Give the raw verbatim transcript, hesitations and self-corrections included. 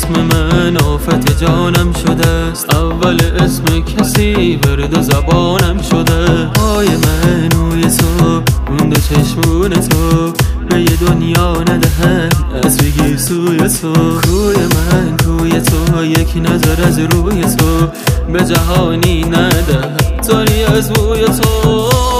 اسم من آفت جانم شده است، اول اسم کسی ورد زبانم شده. پای من روی تو، اون دو چشمون تو، به یه دنیا ندهن از بگی سوی تو. کوی من کوی تو، یک نظر از روی تو، به جهانی ندهن تاری از بوی تو.